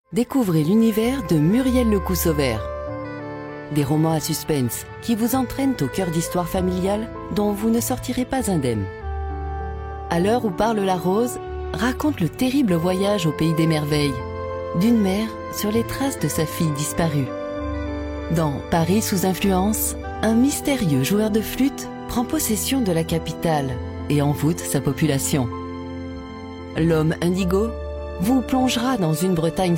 Découvrez l'univers de Muriel Lecousse-Auvert. Des romans à suspense qui vous entraînent au cœur d'histoires familiales dont vous ne sortirez pas indemne. À l'heure où parle la rose, raconte le terrible voyage au pays des merveilles, d'une mère sur les traces de sa fille disparue. Dans Paris sous influence, un mystérieux joueur de flûte prend possession de la capitale et envoûte sa population. L'homme indigo vous plongera dans une Bretagne